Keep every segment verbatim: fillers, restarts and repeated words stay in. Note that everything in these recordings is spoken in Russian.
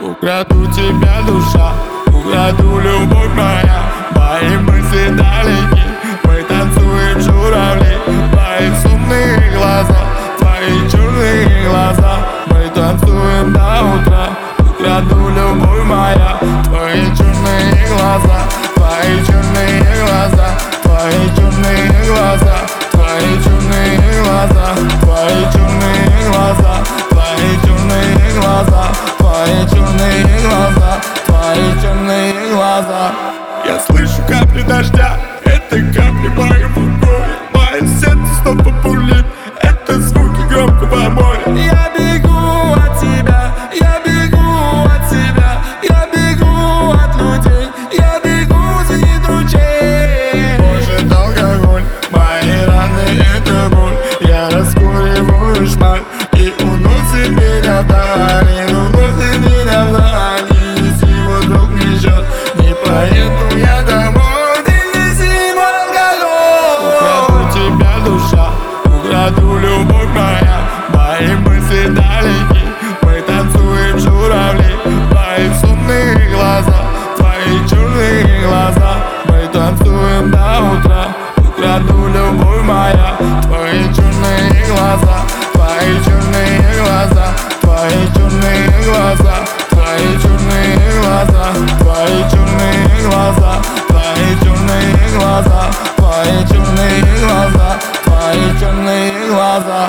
Украду тебя, душа, украду любовь моя. Мои мысли далеки, мы танцуем журавли. Твои сонные глаза, твои черные глаза, мы танцуем до утра. Украду любовь моя. Твои черные глаза, твои черные глаза, твои черные глаза, твои черные глаза, твои черные глаза, твои черные глаза, твои черные глаза, твои черные глаза. Я слышу капли дождя, это капли моего горя. Мое сердце снова бурлит, это звуки громкого моря. Я бегу от тебя, я бегу от тебя, я бегу от людей, я бегу за ручей. Может алкоголь, мои раны это боль. Я раскуриваю шмаль и уносит меня вдаль, уносит меня вдаль. И если вдруг не жжет, не поеду я домой. Ты неси мой алкоголь. Украду тебя, душа, украду любовь моя. Мои мысли далеки, мы танцуем журавли. Твои сонные глаза, твои черные глаза, мы танцуем до утра. Украду любовь моя. Твои черные глаза, твои черные глаза, твои черные глаза, твои черные глаза, твои черные глаза, твои черные глаза, твои черные глаза, твои черные глаза.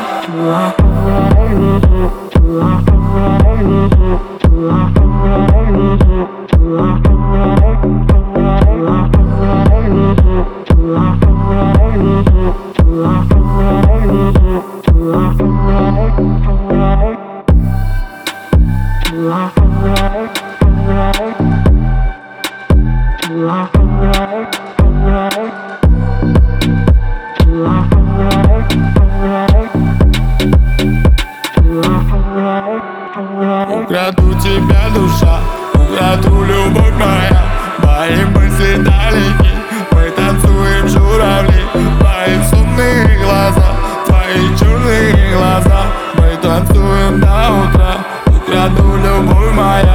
Украду тебя, душа, украду любовь моя. Мои мысли далеки, мы танцуем журавли. Твои сонные глаза, твои черные глаза, мы танцуем до утра. Украду любовь моя.